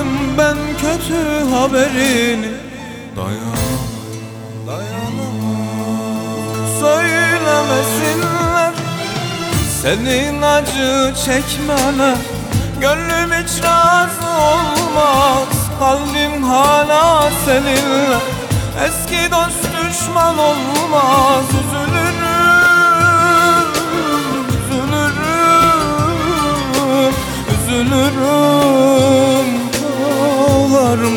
Duymayayım ben kötü haberini. Dayanamam. Söylemesinler senin acı çekmene. Gönlüm hiç razı olmaz, kalbim hala seninle. Eski dost düşman olmaz. Üzülürüm, üzülürüm, üzülürüm, ağlarım.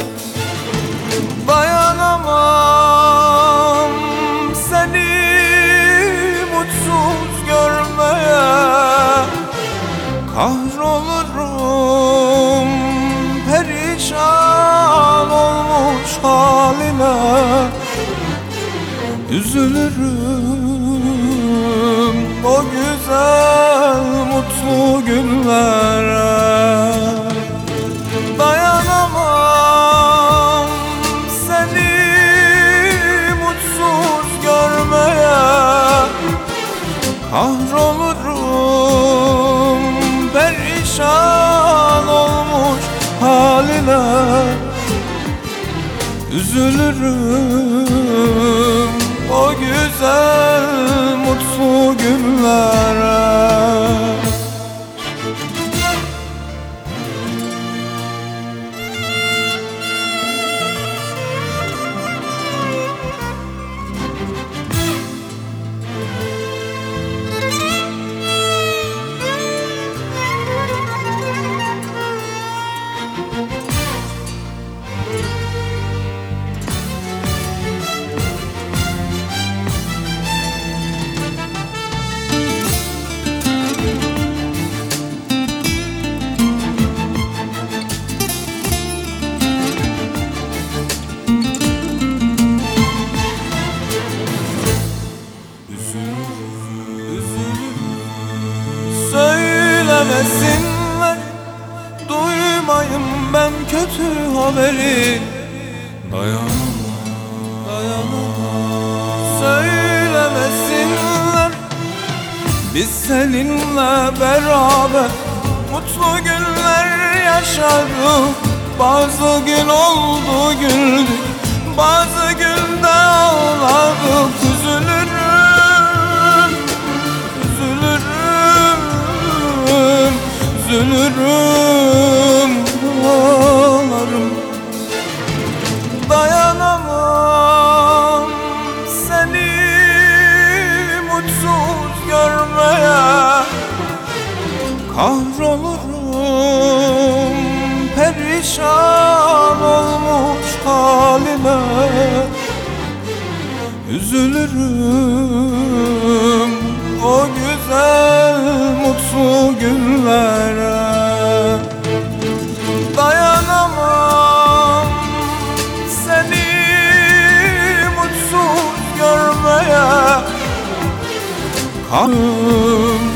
Dayanamam seni mutsuz görmeye. Kahrolurum perişan olmuş haline. Üzülürüm o güzel mutlu günlere. Dayanamam seni mutsuz görmeye. Kahrolurum perişan olmuş haline. Üzülürüm o güzel mutlu günlere. Söylemesinler, duymayayım ben kötü haberi. Dayanamam. Söylemesinler, biz seninle beraber mutlu günler yaşadık. Bazı gün oldu güldük, bazı günde ağladık. Üzülürüm, üzülürüm, üzülürüm, ağlarım. Dayanamam seni mutsuz görmeye. Kahrolurum perişan olmuş haline. Üzülürüm o güzel mutlu günlere. Dayanamam seni mutsuz görmeye. Kahrolurum